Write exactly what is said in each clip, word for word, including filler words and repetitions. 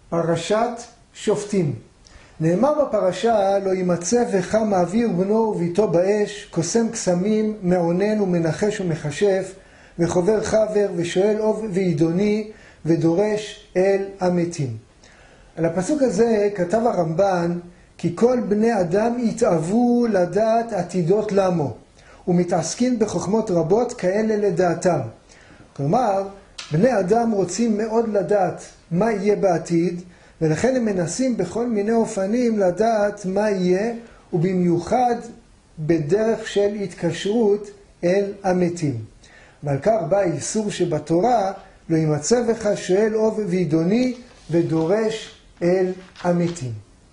פרשת שופטים. נאמר בפרשה, לא יימצא בך מעביר בנו וביתו באש, קוסם קסמים, מעונן ומנחש ומחשף, וחובר חבר ושואל אוב ועידוני, ודורש אל המתים. על הפסוק הזה כתב הרמב"ן, כי כל בני אדם יתאוו לדעת עתידות למו, ומתעסקים בחוכמות רבות כאלה לדעתם. כלומר, בני אדם רוצים מאוד לדעת מה יהיה בעתיד, ולכן הם מנסים בכל מיני אופנים לדעת מה יהיה, ובמיוחד בדרך של התקשרות אל המתים. ועל כך בא האיסור שבתורה, לא יימצא בך שואל אוב ועידוני ודורש אל המתים.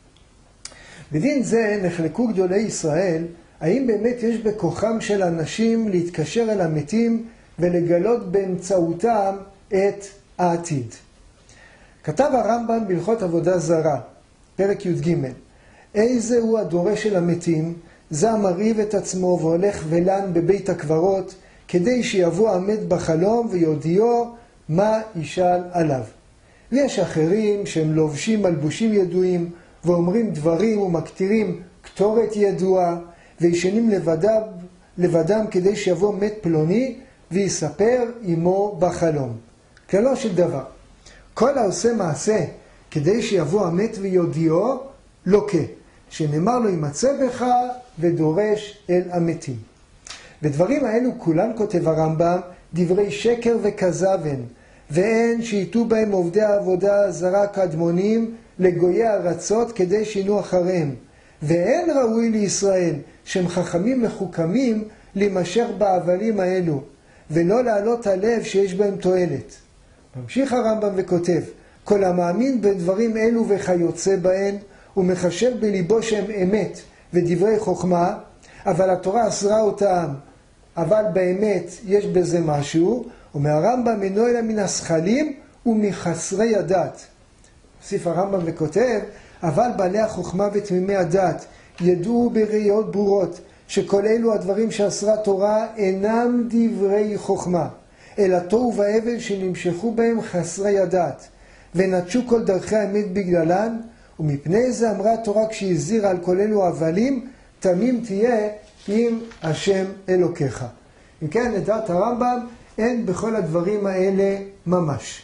בדין זה נחלקו גדולי ישראל, האם באמת יש בכוחם של אנשים להתקשר אל המתים ולגלות באמצעותם את העתיד. כתב הרמב"ם בהלכות עבודה זרה, פרק י"ג, איזה הוא הדורש אל המתים, זה המרעיב את עצמו והולך ולן בבית הקברות, כדי שיבוא המת בחלום ויודיעו מה ישאל עליו. ויש אחרים שהם לובשים מלבושים ידועים, ואומרים דברים ומקטירים קטורת ידועה, וישנים לבדם, לבדם כדי שיבוא מת פלוני, ויספר עמו בחלום. כלא של דבר. כל העושה מעשה כדי שיבוא המת ויודיעו, לוקה, שנאמר לו יימצא בך ודורש אל המתים. ודברים האלו כולם, כותב הרמב"ם, דברי שקר וכזבן, ואין שיתו בהם עובדי העבודה הזרה קדמונים לגויי ארצות כדי שינו אחריהם. ואין ראוי לישראל שהם חכמים מחוכמים להימשך בעבלים האלו, ולא להעלות הלב שיש בהם תועלת. ממשיך הרמב"ם וכותב, כל המאמין בדברים אלו וכיוצא בהן, הוא מחשב בליבו שהם אמת ודברי חוכמה, אבל התורה אסרה אותם, אבל באמת יש בזה משהו, ומהרמב"ם אינו אלא מן השכלים ומחסרי הדת. הוסיף הרמב"ם וכותב, אבל בעלי החוכמה ותמימי הדת ידעו בראיות ברורות, שכל אלו הדברים שאסרה תורה אינם דברי חוכמה, אלא תוהו והבל שנמשכו בהם חסרי הדת, ונטשו כל דרכי האמת בגללן, ומפני זה אמרה התורה כשהזהירה על כל אלו הבלים, תמים תהיה עם השם אלוקיך. אם כן, לדעת הרמב"ם, אין בכל הדברים האלה ממש.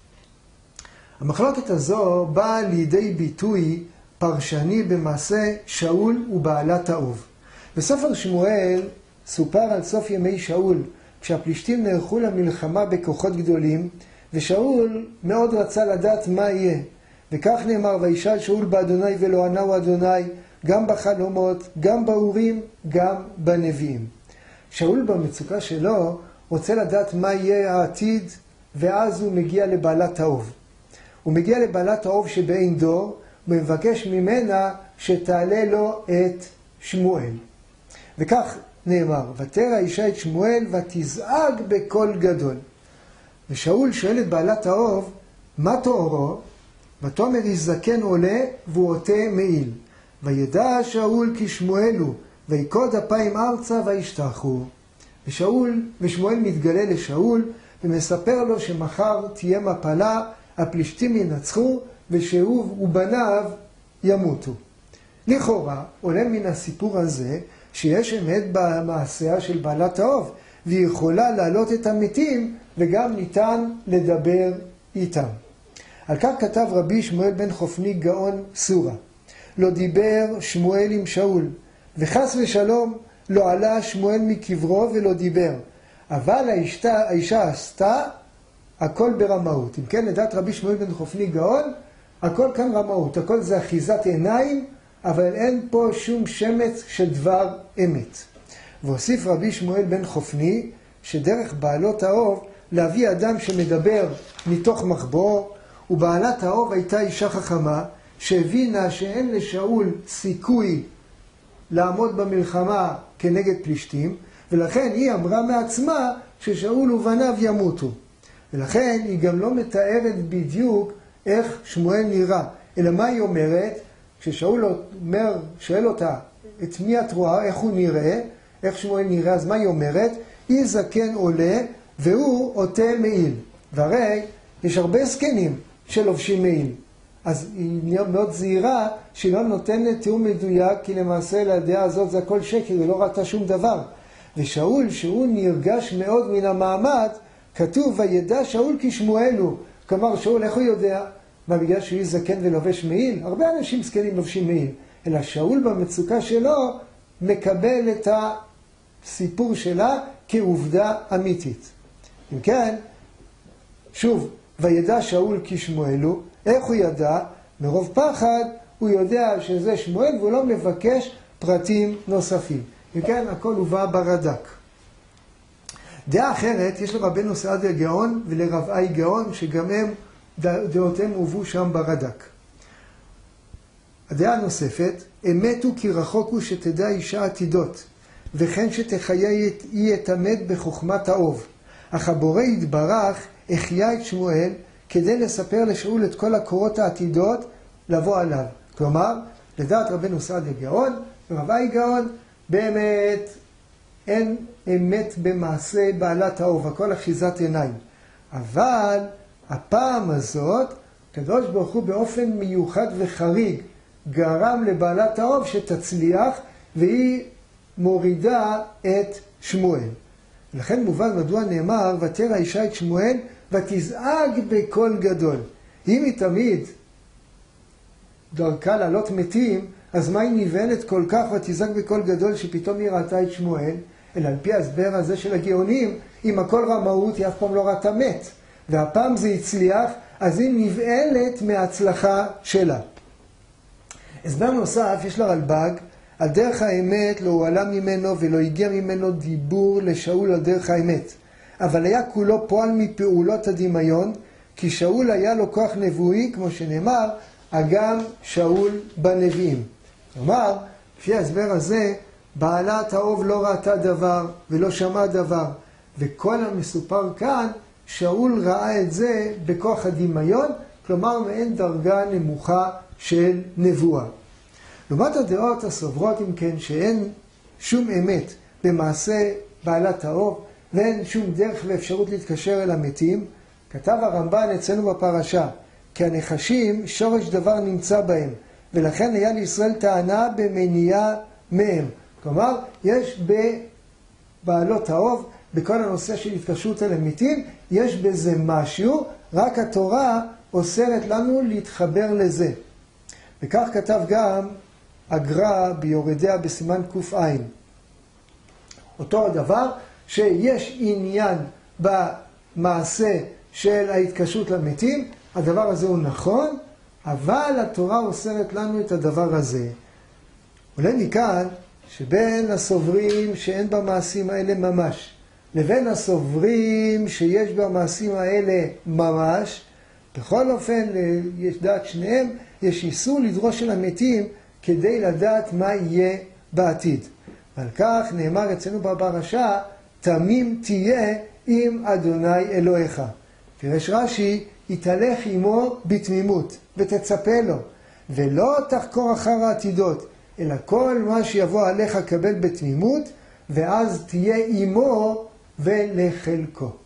המחלוקת הזו באה לידי ביטוי פרשני במעשה שאול ובעלת האוב. בספר שמואל סופר על סוף ימי שאול, כשהפלישתים נערכו למלחמה בכוחות גדולים, ושאול מאוד רצה לדעת מה יהיה. וכך נאמר, וישאל שאול באדוני ולא ענהו אדוני, גם בחלומות, גם באורים, גם בנביאים. שאול במצוקה שלו רוצה לדעת מה יהיה העתיד, ואז הוא מגיע לבעלת האוב. הוא מגיע לבעלת האוב שבאין דור, ומבקש ממנה שתעלה לו את שמואל. וכך נאמר, ותרא האישה את שמואל ותזעק בקול גדול. ושאול שואל את בעלת האוב, מה תוארו? ותאמר איש זקן עולה והוא עוטה מעיל. וידע שאול כי שמואל הוא, ויקוד אפיים ארצה וישתחו. ושאול, ושמואל מתגלה לשאול ומספר לו שמחר תהיה מפלה, הפלישתים ינצחו ושהוא ובניו ימותו. לכאורה עולה מן הסיפור הזה שיש אמת במעשיה של בעלת האוב, והיא יכולה להעלות את המתים וגם ניתן לדבר איתם. על כך כתב רבי שמואל בן חופני גאון סורה, לא דיבר שמואל עם שאול, וחס ושלום לא עלה שמואל מקברו ולא דיבר, אבל האישה, האישה עשתה הכל ברמאות. אם כן, לדעת רבי שמואל בן חופני גאון, הכל כאן רמאות, הכל זה אחיזת עיניים, אבל אין פה שום שמץ של דבר אמת. והוסיף רבי שמואל בן חופני, שדרך בעלות האוב להביא אדם שמדבר מתוך מחבור, ובעלת האוב הייתה אישה חכמה, שהבינה שאין לשאול סיכוי לעמוד במלחמה כנגד פלישתים, ולכן היא אמרה מעצמה ששאול ובניו ימותו. ולכן היא גם לא מתארת בדיוק איך שמואל נראה, אלא מה היא אומרת? כששאול אומר, שואל אותה, את מי את רואה, איך הוא נראה, איך שמואל נראה, אז מה היא אומרת? היא זקן עולה והוא עוטה מעיל. והרי יש הרבה זקנים שלובשים מעיל. אז היא מאוד זהירה שהיא לא נותנת תיאור מדויק, כי למעשה לדעה הזאת זה הכל שקר, היא לא ראתה שום דבר. ושאול, שהוא נרגש מאוד מן המעמד, כתוב, וידע שאול כשמואל הוא. כלומר, שאול, איך הוא יודע? מה, בגלל שהוא זקן ולובש מעיל? הרבה אנשים זקנים לובשים מעיל. אלא שאול במצוקה שלו מקבל את הסיפור שלה כעובדה אמיתית. אם כן, שוב, וידע שאול כשמואל הוא. איך הוא ידע? מרוב פחד הוא יודע שזה שמואל והוא לא מבקש פרטים נוספים. אם כן, הכל הובא ברד"ק. דעה אחרת, יש לרבנו סעדיה גאון ולרבאי גאון, שגם הם, דעותיהם הובאו שם ברד"ק. הדעה הנוספת, אמת הוא כי רחוק הוא שתדע אישה עתידות, וכן שתחיה היא את המת בחוכמת האוב. אך הבורא יתברך החיה את שמואל כדי לספר לשאול את כל הקורות העתידות לבוא עליו. כלומר, לדעת רבנו סעדיה גאון ורבאי גאון, באמת אין אמת במעשה בעלת האוב, הכל אחיזת עיניים. אבל הפעם הזאת, הקדוש ברוך הוא באופן מיוחד וחריג גרם לבעלת האוב שתצליח, והיא מורידה את שמואל. לכן מובן מדוע נאמר, ותרא האישה את שמואל ותזעק בקול גדול. אם היא תמיד דרכה לעלות מתים, אז מה היא נבהלת כל כך ותזעק בקול גדול שפתאום היא ראתה את שמואל? אלא על פי ההסבר הזה של הגאונים, אם הכל רמאות היא אף פעם לא ראתה מת. והפעם זה הצליח, אז היא נבהלת מההצלחה שלה. הסבר נוסף יש לרלב"ג, על דרך האמת לא הועלה ממנו ולא הגיע ממנו דיבור לשאול על דרך האמת. אבל היה כולו פועל מפעולות הדמיון, כי שאול היה לו כוח נבואי, כמו שנאמר, אגם שאול בנביאים. כלומר, לפי ההסבר הזה, בעלת האוב לא ראתה דבר ולא שמע דבר, וכל המסופר כאן, שאול ראה את זה בכוח הדמיון, כלומר מעין דרגה נמוכה של נבואה. לעומת הדעות הסוברות, אם כן, שאין שום אמת במעשה בעלת האוב, ואין שום דרך ואפשרות להתקשר אל המתים, כתב הרמב"ן אצלנו בפרשה, כי הנחשים שורש דבר נמצא בהם, ולכן היה לישראל טענה במניעה מהם. כלומר, יש בבעלות האוב, בכל הנושא של התקשרות אל המתים, יש בזה משהו, רק התורה אוסרת לנו להתחבר לזה. וכך כתב גם הגר"א ביורדיה בסימן ק"ע. אותו הדבר, שיש עניין במעשה של ההתקשרות למתים, הדבר הזה הוא נכון, אבל התורה אוסרת לנו את הדבר הזה. עולה מכאן שבין הסוברים שאין במעשים האלה ממש, לבין הסוברים שיש במעשים האלה ממש, בכל אופן, יש דעת שניהם, יש איסור לדרוש אל המתים כדי לדעת מה יהיה בעתיד. ועל כך נאמר אצלנו בפרשה, תמים תהיה עם אדוני אלוהיך. פירש רש"י, יתהלך עמו בתמימות ותצפה לו, ולא תחקור אחר העתידות, אלא כל מה שיבוא עליך קבל בתמימות, ואז תהיה עמו ולחלקו.